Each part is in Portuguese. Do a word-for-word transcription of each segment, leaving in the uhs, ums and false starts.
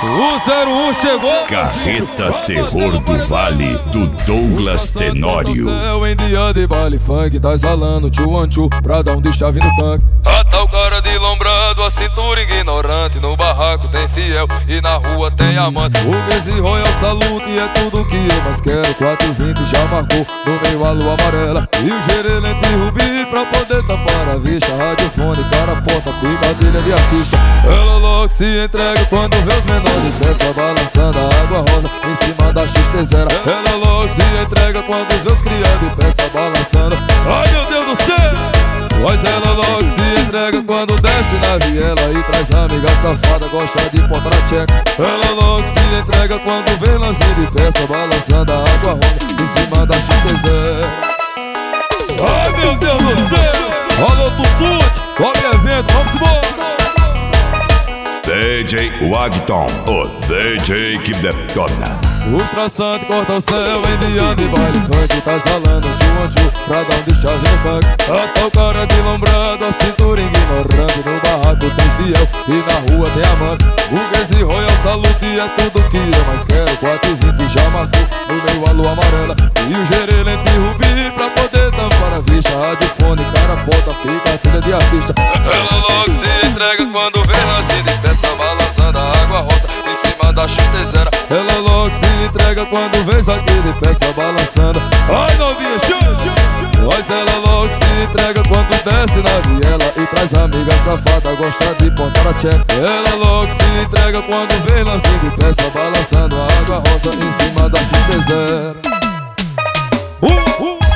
O zero um chegou. Carreta Terror do Vale, do Douglas Tenório. Em dia de baile funk, tá exalando tchu one tchu pra dar um de chave no tanque. Ah, tá o cara de lombrado, a cintura ignorante. No barraco tem fiel e na rua tem amante. O Gezi Royal Salute e é tudo que eu mais quero. Quatro e vinte já marcou no meio a lua amarela. E o gerelente rubi pra poder tampar a vista. Radiofone, cara, porta, picadilha de artista. Ela logo se entrega quando vê os menores de festa balançando a água rosa em cima da X T zero. Ela logo se entrega quando vê os criados de festa balançando. Ai meu Deus do céu! Mas ela logo se entrega quando desce na viela e traz amiga safada, gosta de botar a tcheca. Ela logo se entrega quando vê lance de festa balançando a água rosa em cima da X T zero. Ai meu Deus do céu! Alô Tutute, qualquer evento, vamos embora! D J Wagton, o D J que detona. Os traçantes cortam o céu em dia de baile funk, tá exalando tchu one tchu pra dar um de chave no funk. Até o cara de lombrado, a cintura ignorante. No barraco tem fiel e na rua tem amante. O Gezi Royal Salute é tudo que eu mais quero. Quatro e vinte já marcou no meio a lua amarela. E o gerelente rubi pra poder tampar a vista. Radiofone, cara, bota, fica trilha de artista. Ela logo se entrega quando vê lance de festa balançando a água rosa em cima da X T zero. Ela logo se entrega quando vê isso aqui de festa balançando. Ai novinha, tchu, tchu, tchu. Mas ela logo se entrega quando desce na viela e traz amiga safada, gosta de botar a tcheca. Ela logo se entrega quando vê lance de festa balançando a água rosa em cima da X T zero. Uh, uh, uh,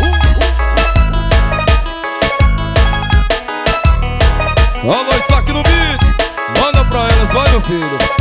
uh. Alô, isso aqui no beat. Manda pra elas, vai meu filho.